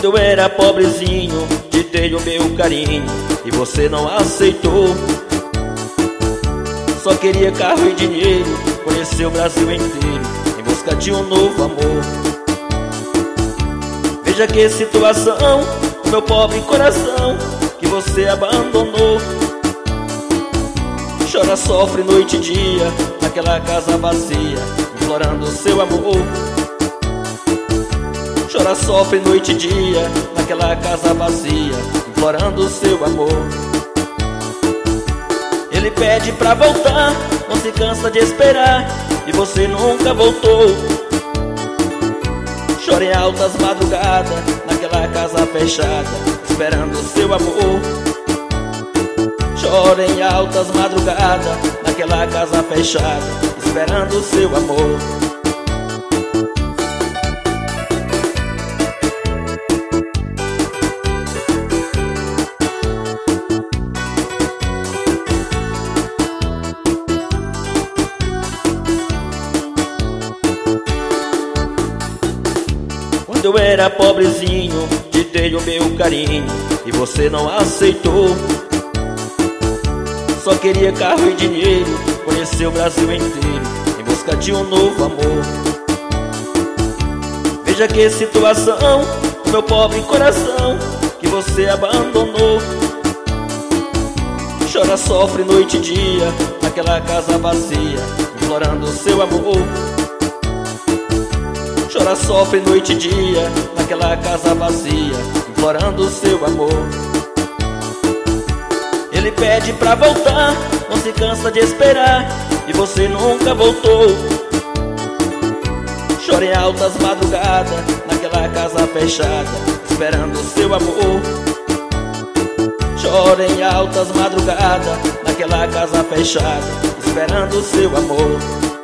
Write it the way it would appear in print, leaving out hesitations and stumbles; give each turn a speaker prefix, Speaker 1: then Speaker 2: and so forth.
Speaker 1: Quando eu era pobrezinho, te dei o meu carinho e você não aceitou. Só queria carro e dinheiro, conhecer o Brasil inteiro em busca de um novo amor. Veja que situação, o meu pobre coração que você abandonou. Chora, sofre noite e dia naquela casa vazia, implorando o seu amor. Chora, sofre noite e dia naquela casa vazia, implorando o seu amor. Ele pede pra voltar, não se cansa de esperar, e você nunca voltou. Chora em altas madrugadas naquela casa fechada, esperando o seu amor. Chora em altas madrugadas naquela casa fechada, esperando o seu amor. Quando eu era pobrezinho, te dei o meu carinho e você não aceitou. Só queria carro e dinheiro, conhecer o Brasil inteiro em busca de um novo amor. Veja que situação, o meu pobre coração que você abandonou. Chora, sofre noite e dia naquela casa vazia, implorando o seu amor. Chora, sofre noite e dia naquela casa vazia, implorando o seu amor. Ele pede pra voltar, não se cansa de esperar, e você nunca voltou. Chora em altas madrugadas naquela casa fechada, esperando o seu amor. Chora em altas madrugadas naquela casa fechada, esperando o seu amor.